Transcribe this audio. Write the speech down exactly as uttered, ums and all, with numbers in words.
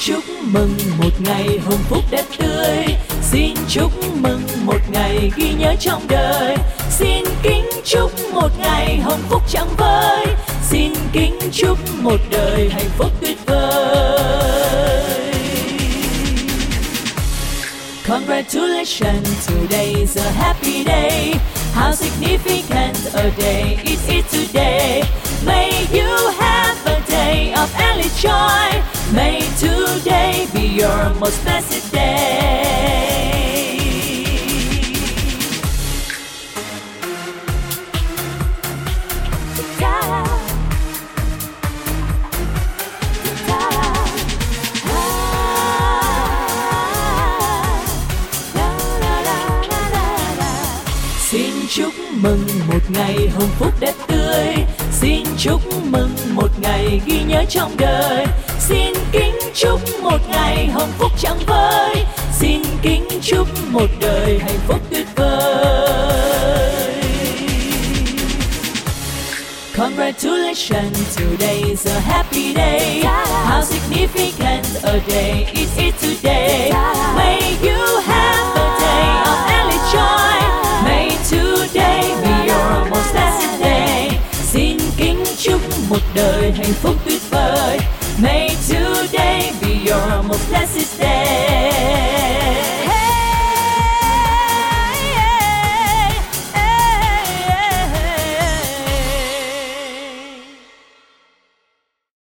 chúc mừng một ngày hồng phúc đẹp tươi, xin chúc mừng một ngày ghi nhớ trong đời, xin kính chúc một ngày hồng phúc trắng vơi, xin kính chúc một đời hạnh phúc tuyệt vời. Congratulations, today's a happy day. How significant a day it is today. May you have a day of early joy. May today be your most blessed day. Xin chúc mừng một ngày hồng phúc đẹp tươi, xin chúc mừng một ngày ghi nhớ trong đời, xin kính chúc một ngày hồng phúc trắng vơi, xin kính chúc một đời hạnh phúc tuyệt vời. Congratulations, today's a happy day. How significant a day it is today. May you have a day of early joy. May today be your most blessed day. Xin kính chúc một đời hạnh phúc tuyệt vời. May today